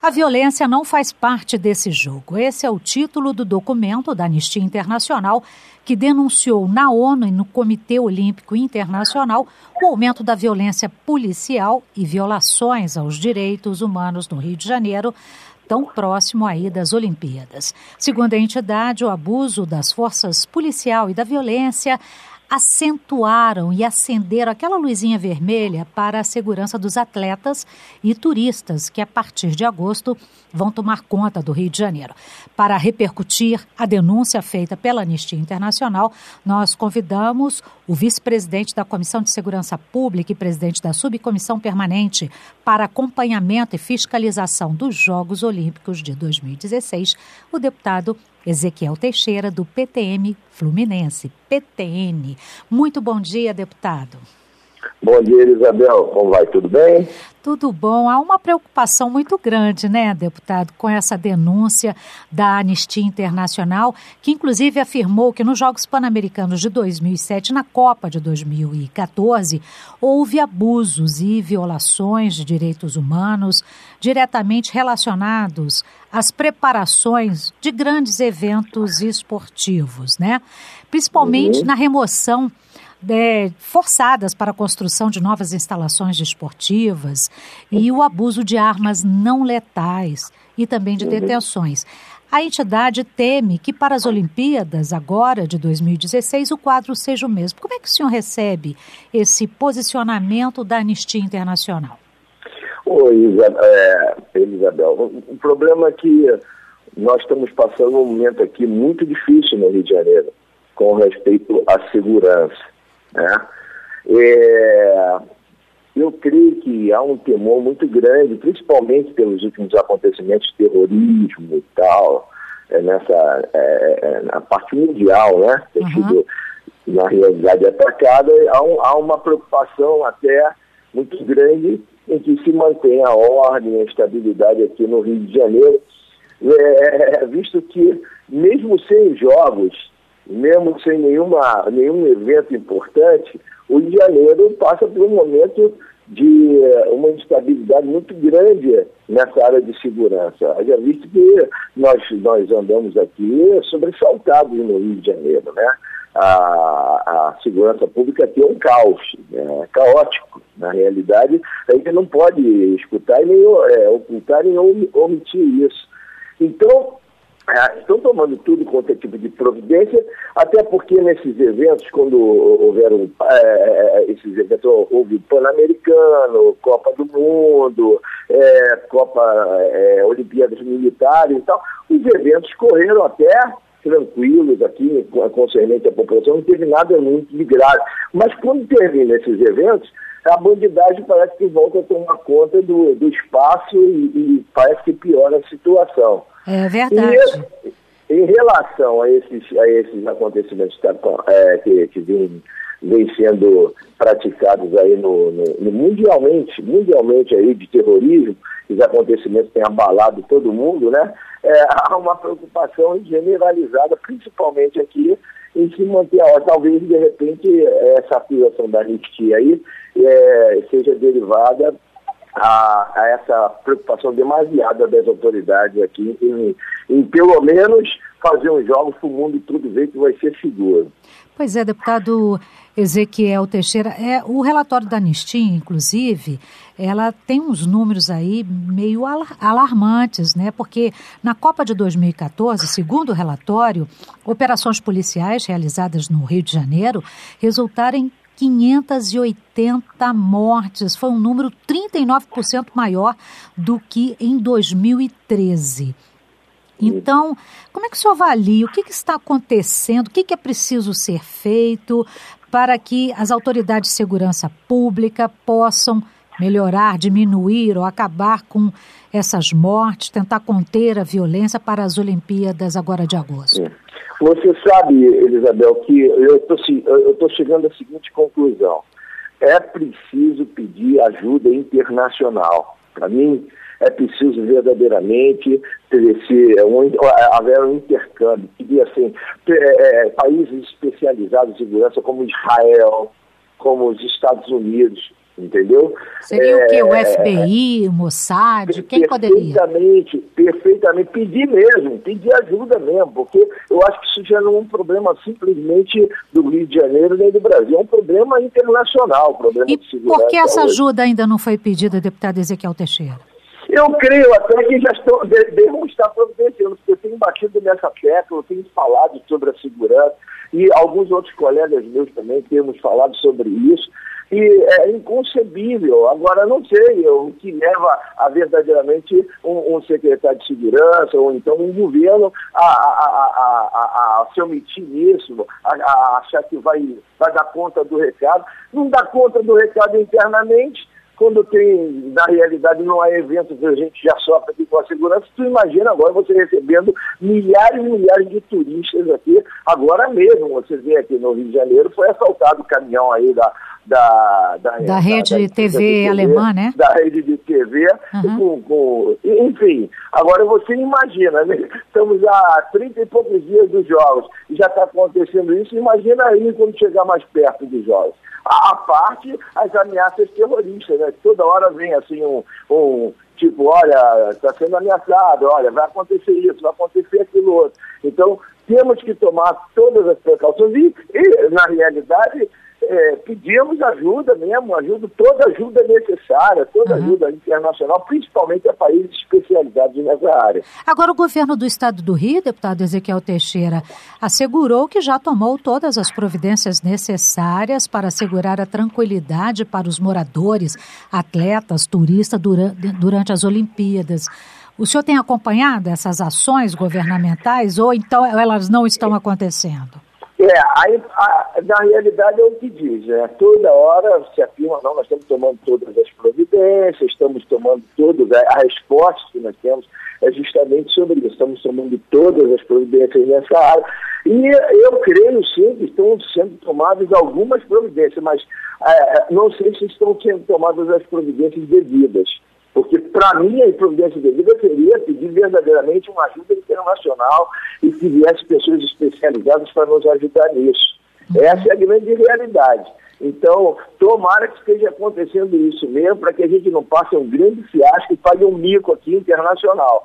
A violência não faz parte desse jogo. Esse é o título do documento da Anistia Internacional, que denunciou na ONU e no Comitê Olímpico Internacional o aumento da violência policial e violações aos direitos humanos no Rio de Janeiro, tão próximo aí das Olimpíadas. Segundo a entidade, o abuso das forças policial e da violência acentuaram e acenderam aquela luzinha vermelha para a segurança dos atletas e turistas que, a partir de agosto, vão tomar conta do Rio de Janeiro. Para repercutir a denúncia feita pela Anistia Internacional, nós convidamos o vice-presidente da Comissão de Segurança Pública e presidente da Subcomissão Permanente para Acompanhamento e Fiscalização dos Jogos Olímpicos de 2016, o deputado Ezequiel Teixeira, do PTN Fluminense. PTN. Muito bom dia, deputado. Bom dia, Isabel. Como vai? Tudo bem? Tudo bom. Há uma preocupação muito grande, né, deputado, com essa denúncia da Anistia Internacional, que inclusive afirmou que nos Jogos Pan-Americanos de 2007, na Copa de 2014, houve abusos e violações de direitos humanos diretamente relacionados às preparações de grandes eventos esportivos, né? Principalmente na remoção forçadas para a construção de novas instalações desportivas e o abuso de armas não letais e também de detenções. A entidade teme que para as Olimpíadas, agora de 2016, o quadro seja o mesmo. Como é que o senhor recebe esse posicionamento da Anistia Internacional? Oi, Isabel. O problema é que nós estamos passando um momento aqui muito difícil no Rio de Janeiro com respeito à segurança. Né? Eu creio que há um temor muito grande, principalmente pelos últimos acontecimentos de terrorismo e tal, na parte mundial, né? Tem sido, na realidade, atacada. Há uma preocupação até muito grande em que se mantenha a ordem e a estabilidade aqui no Rio de Janeiro, visto que, mesmo sem jogos, mesmo sem nenhum evento importante, o Rio de Janeiro passa por um momento de uma instabilidade muito grande nessa área de segurança. Já visto que nós andamos aqui sobressaltados no Rio de Janeiro, né? A segurança pública aqui é um caos, caótico. Na realidade, a gente não pode escutar e nem ocultar nem omitir isso. Então, estão tomando tudo quanto é tipo de providência, até porque nesses eventos, quando houveram esses eventos, houve Pan-Americano, Copa do Mundo, Olimpíadas Militares e tal, os eventos correram até tranquilos aqui, concernente à população, não teve nada muito de grave. Mas quando termina esses eventos, a bandidagem parece que volta a tomar conta do espaço e parece que piora a situação. É verdade. Em relação a esses acontecimentos que vêm sendo praticados aí mundialmente aí de terrorismo, os acontecimentos têm abalado todo mundo, né? Há uma preocupação generalizada, principalmente aqui, em se manter a ordem. Talvez, de repente, essa acusação da anistia aí seja derivada a essa preocupação demasiada das autoridades aqui em pelo menos fazer uns jogos para o mundo tudo ver que vai ser seguro. Pois é, deputado Ezequiel Teixeira, o relatório da Anistia, inclusive, ela tem uns números aí meio alarmantes, né? Porque na Copa de 2014, segundo o relatório, operações policiais realizadas no Rio de Janeiro resultaram em 580 mortes. Foi um número 39% maior do que em 2013. Então, como é que o senhor avalia? O que está acontecendo? O que é preciso ser feito para que as autoridades de segurança pública possam melhorar, diminuir ou acabar com essas mortes, tentar conter a violência para as Olimpíadas agora de agosto? Você sabe, Elisabel, que eu estou chegando à seguinte conclusão. É preciso pedir ajuda internacional. Para mim, é preciso verdadeiramente haver um intercâmbio. Assim, países especializados em segurança como Israel, como os Estados Unidos, entendeu? Seria o quê? O FBI, o Mossad? Quem poderia? Perfeitamente. Pedir ajuda mesmo, porque eu acho que isso já não é um problema simplesmente do Rio de Janeiro nem do Brasil, é um problema internacional, problema de segurança. Por que essa ajuda ainda não foi pedida, deputado Ezequiel Teixeira? Eu creio até que já devem estar providenciando, porque eu tenho batido nessa tecla, eu tenho falado sobre a segurança, e alguns outros colegas meus também temos falado sobre isso, e é inconcebível. Agora, não sei o que leva a verdadeiramente um secretário de segurança, ou então um governo a se omitir nisso, a achar que vai dar conta do recado. Não dá conta do recado internamente, quando tem, na realidade, não há eventos que a gente já sofre aqui com a segurança. Tu imagina agora você recebendo milhares e milhares de turistas aqui. Agora mesmo, você vê aqui no Rio de Janeiro, foi assaltado o caminhão aí da rede TV alemã, né? Da rede de TV. Enfim, agora você imagina, né? Estamos há 30 e poucos dias dos jogos e já está acontecendo isso. Imagina aí quando chegar mais perto dos jogos. A parte as ameaças terroristas, né? Toda hora vem assim tipo, olha, está sendo ameaçado, olha, vai acontecer isso, vai acontecer aquilo outro. Então, temos que tomar todas as precauções e na realidade, pedimos ajuda mesmo, toda ajuda necessária, toda ajuda internacional, principalmente a países especializados nessa área. Agora, o governo do estado do Rio, deputado Ezequiel Teixeira, assegurou que já tomou todas as providências necessárias para assegurar a tranquilidade para os moradores, atletas, turistas durante as Olimpíadas. O senhor tem acompanhado essas ações governamentais ou então elas não estão acontecendo? Na realidade é o que diz, né? Toda hora se afirma, não, nós estamos tomando todas as providências, estamos tomando todas as respostas que nós temos, é justamente sobre isso, estamos tomando todas as providências nessa área. E eu creio sim que estão sendo tomadas algumas providências, mas não sei se estão sendo tomadas as providências devidas. Porque, para mim, a improvidência devida seria pedir verdadeiramente uma ajuda internacional e que viesse pessoas especializadas para nos ajudar nisso. Essa é a grande realidade. Então, tomara que esteja acontecendo isso mesmo, para que a gente não passe um grande fiasco e pague um mico aqui internacional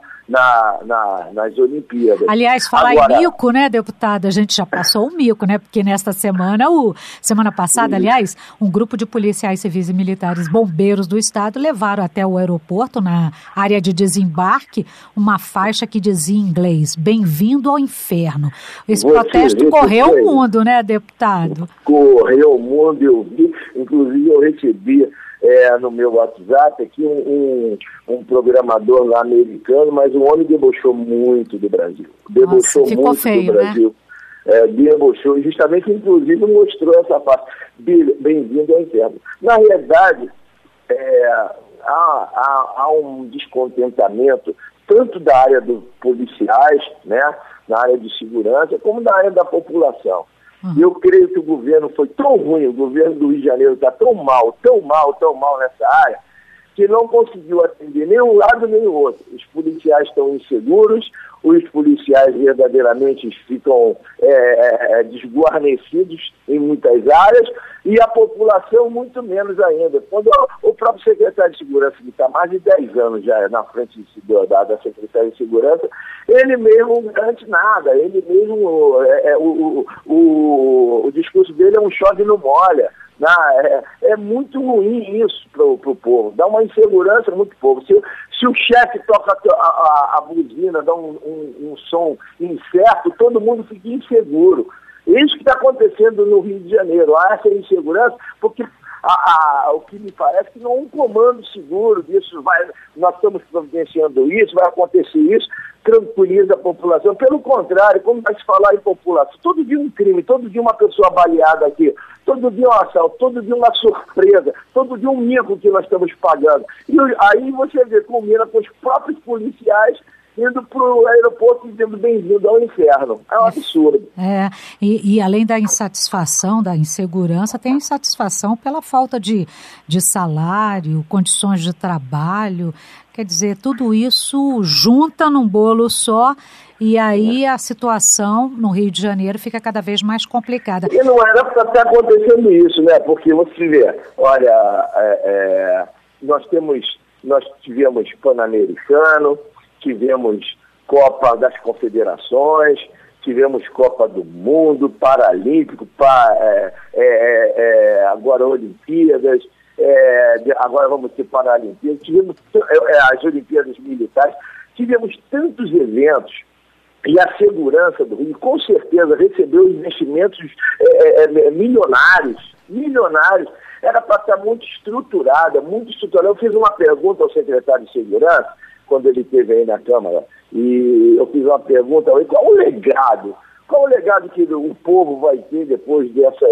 nas Olimpíadas. Aliás, falar em mico, né, deputado? A gente já passou um mico, né? Porque nesta semana passada, aliás, um grupo de policiais civis e militares bombeiros do estado levaram até o aeroporto, na área de desembarque, uma faixa que dizia em inglês: "Bem-vindo ao inferno". Esse protesto correu o mundo, né, deputado? Correu o mundo, eu vi, inclusive eu recebi no meu WhatsApp aqui um programador lá americano, mas o homem debochou muito do Brasil. Debochou muito feio, do Brasil. Né? Debochou, justamente, inclusive, mostrou essa parte. Bem-vindo ao inferno. Na realidade, há um descontentamento, tanto da área dos policiais, né, na área de segurança, como da área da população. Eu creio que o governo foi tão ruim, o governo do Rio de Janeiro está tão mal nessa área, que não conseguiu atender nem um lado nem o outro. Os policiais estão inseguros, os policiais verdadeiramente ficam desguarnecidos em muitas áreas, e a população muito menos ainda. Quando o próprio secretário de Segurança, que está mais de 10 anos já na frente da Secretaria de Segurança, ele mesmo não garante nada, ele mesmo, o discurso dele é um chove e não molha. É muito ruim isso para o povo, dá uma insegurança muito povo. Se o chefe toca a buzina, dá um som incerto, todo mundo fica inseguro. É isso que está acontecendo no Rio de Janeiro. Há essa insegurança, porque o que me parece que não é um comando seguro disso, nós estamos providenciando isso, vai acontecer isso, tranquiliza a população. Pelo contrário, como vai se falar em população? Todo dia um crime, todo dia uma pessoa baleada aqui, todo dia um assalto, todo dia uma surpresa, todo dia um mico que nós estamos pagando. E aí você vê, combina com os próprios policiais indo para o aeroporto dizendo bem-vindo ao inferno. É um absurdo. E além da insatisfação, da insegurança, tem a insatisfação pela falta de salário, condições de trabalho. Quer dizer, tudo isso junta num bolo só e aí a situação no Rio de Janeiro fica cada vez mais complicada. E não era para estar acontecendo isso, né? Porque você vê, olha, nós tivemos Pan-Americano, tivemos Copa das Confederações, tivemos Copa do Mundo, Paralímpico, agora Olimpíadas, agora vamos ter Paralimpíadas, tivemos as Olimpíadas Militares, tivemos tantos eventos e a segurança do Rio, com certeza, recebeu investimentos milionários, era para estar muito estruturada. Eu fiz uma pergunta ao secretário de Segurança, quando ele esteve aí na Câmara, e eu fiz uma pergunta a ele, qual o legado que o povo vai ter depois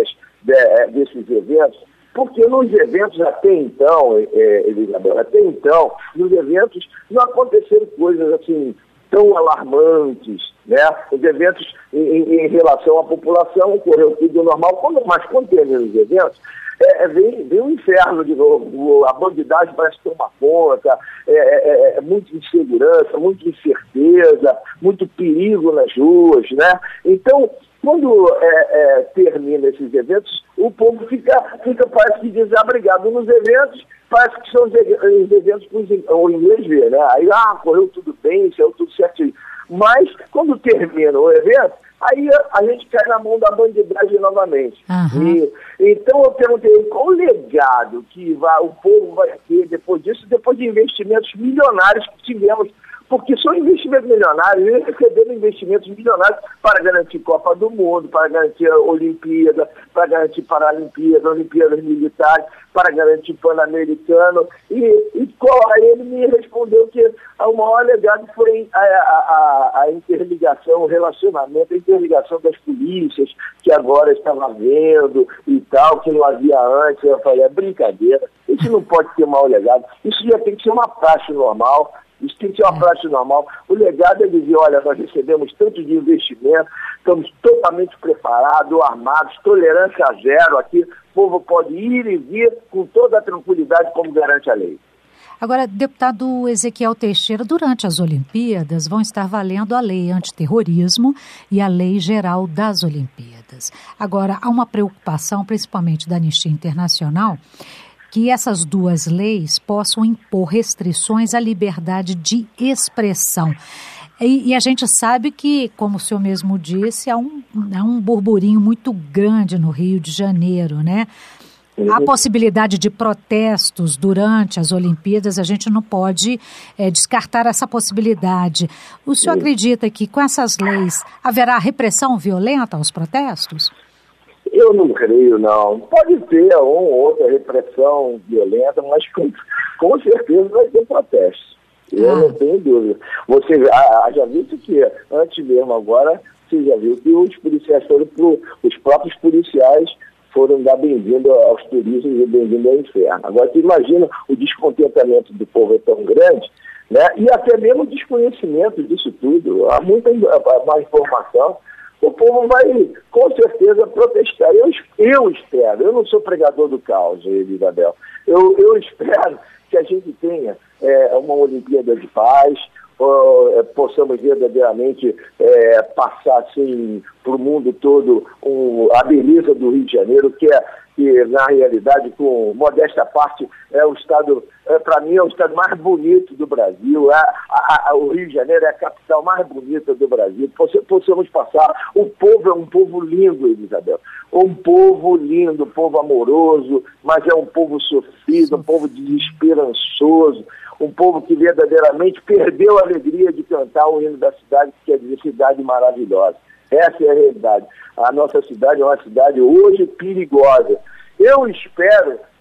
desses eventos? Porque nos eventos até então, Elizabeth, nos eventos não aconteceram coisas assim tão alarmantes, né? Os eventos em relação à população ocorreu tudo normal, mas quando termina os eventos, vem um inferno de novo, a bandidagem parece tomar conta, muita insegurança, muita incerteza, muito perigo nas ruas, né? Então, quando termina esses eventos, o povo fica parece que desabrigado nos eventos, parece que são os eventos para o inglês ver, né? Aí, correu tudo bem, saiu tudo certinho. Mas, quando termina o evento, aí a gente cai na mão da bandidagem novamente. Uhum. Então eu perguntei qual o legado que o povo vai ter depois disso, depois de investimentos milionários que tivemos, porque são investimentos milionários, eles receberam investimentos milionários para garantir Copa do Mundo, para garantir a Olimpíada, para garantir Paralimpíada, Olimpíadas Militares, para garantir Pan-Americano, e aí ele me respondeu que o maior legado foi a interligação, o relacionamento, a interligação das polícias, que agora estava havendo e tal, que não havia antes. Eu falei, é brincadeira, isso não pode ser maior legado, isso já tem que ser uma praxe normal. Isso tem que ser uma prática normal. O legado é dizer, olha, nós recebemos tanto de investimento, estamos totalmente preparados, armados, tolerância zero aqui, o povo pode ir e vir com toda a tranquilidade como garante a lei. Agora, deputado Ezequiel Teixeira, durante as Olimpíadas vão estar valendo a lei antiterrorismo e a lei geral das Olimpíadas. Agora, há uma preocupação, principalmente da Anistia Internacional, que essas duas leis possam impor restrições à liberdade de expressão. E a gente sabe que, como o senhor mesmo disse, há um burburinho muito grande no Rio de Janeiro, né? Há possibilidade de protestos durante as Olimpíadas, a gente não pode descartar essa possibilidade. O senhor acredita que com essas leis haverá repressão violenta aos protestos? Eu não creio, não. Pode ter uma ou outra repressão violenta, mas com certeza vai ter protestos. Eu não tenho dúvida. Você já viu que antes mesmo agora, você já viu que os policiais os próprios policiais foram dar bem-vindo aos turistas e bem-vindo ao inferno. Agora, você imagina o descontentamento do povo é tão grande, né? E até mesmo o desconhecimento disso tudo. Há muita má informação. O povo vai, com certeza, protestar. Eu espero, eu não sou pregador do caos, Isabel. Eu espero que a gente tenha uma Olimpíada de paz, possamos verdadeiramente passar assim, para o mundo todo a beleza do Rio de Janeiro, que na realidade, com modesta parte, é o estado, para mim, é o estado mais bonito do Brasil. O Rio de Janeiro é a capital mais bonita do Brasil. Possamos passar. O povo é um povo lindo, Isabel. Um povo lindo, um povo amoroso, mas é um povo sofrido, um povo desesperançoso, um povo que verdadeiramente perdeu a alegria de cantar o hino da cidade, que quer dizer cidade maravilhosa. Essa é a realidade. A nossa cidade é uma cidade hoje perigosa. Eu espero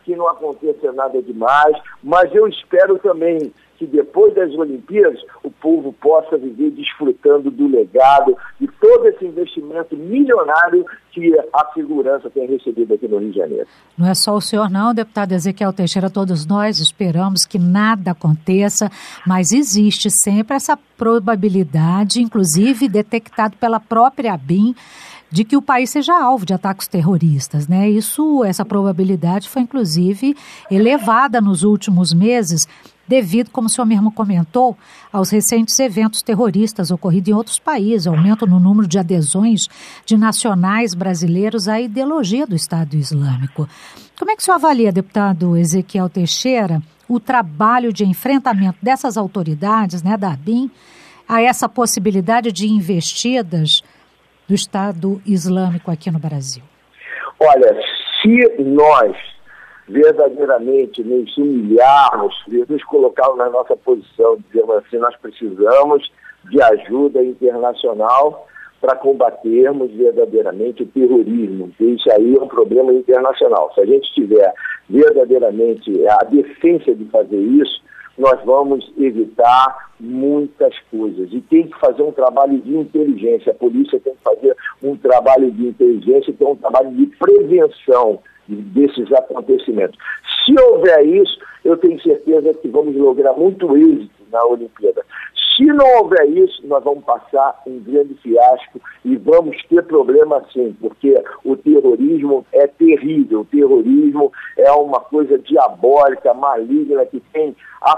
que não aconteça nada demais, mas eu espero também que depois das Olimpíadas o povo possa viver desfrutando do legado, de todo esse investimento milionário que a segurança tem recebido aqui no Rio de Janeiro. Não é só o senhor não, deputado Ezequiel Teixeira, todos nós esperamos que nada aconteça, mas existe sempre essa probabilidade, inclusive detectado pela própria ABIN, de que o país seja alvo de ataques terroristas, né? Essa probabilidade foi, inclusive, elevada nos últimos meses, devido, como o senhor mesmo comentou, aos recentes eventos terroristas ocorridos em outros países, aumento no número de adesões de nacionais brasileiros à ideologia do Estado Islâmico. Como é que o senhor avalia, deputado Ezequiel Teixeira, o trabalho de enfrentamento dessas autoridades, né, da ABIN, a essa possibilidade de investidas do Estado Islâmico aqui no Brasil? Olha, se nós verdadeiramente nos humilharmos, nos colocarmos na nossa posição, dizendo assim, nós precisamos de ajuda internacional para combatermos verdadeiramente o terrorismo. Isso aí é um problema internacional. Se a gente tiver verdadeiramente a decência de fazer isso, nós vamos evitar muitas coisas. E tem que fazer um trabalho de inteligência. A polícia tem que fazer um trabalho de inteligência, tem um trabalho de prevenção desses acontecimentos. Se houver isso, eu tenho certeza que vamos lograr muito êxito na Olimpíada. Se não houver isso, nós vamos passar um grande fiasco e vamos ter problema sim, porque o terrorismo é terrível, o terrorismo é uma coisa diabólica, maligna, que tem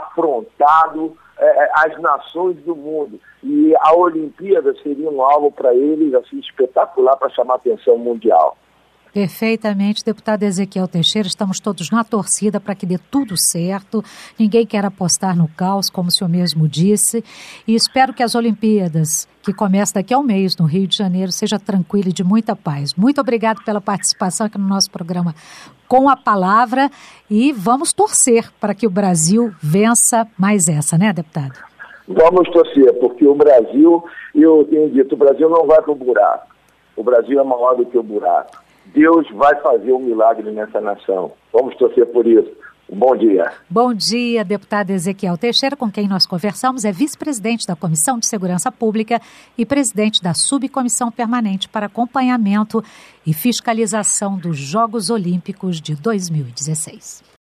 afrontado as nações do mundo. E a Olimpíada seria um alvo para eles assim, espetacular para chamar a atenção mundial. Perfeitamente, deputado Ezequiel Teixeira, estamos todos na torcida para que dê tudo certo, ninguém quer apostar no caos, como o senhor mesmo disse, e espero que as Olimpíadas, que começam daqui a um mês no Rio de Janeiro, seja tranquila e de muita paz. Muito obrigado pela participação aqui no nosso programa Com a Palavra e vamos torcer para que o Brasil vença mais essa, né, deputado? Vamos torcer, porque o Brasil, eu tenho dito, o Brasil não vai para o buraco, o Brasil é maior do que o buraco. Deus vai fazer um milagre nessa nação. Vamos torcer por isso. Um bom dia. Bom dia, deputado Ezequiel Teixeira, com quem nós conversamos, é vice-presidente da Comissão de Segurança Pública e presidente da Subcomissão Permanente para Acompanhamento e Fiscalização dos Jogos Olímpicos de 2016.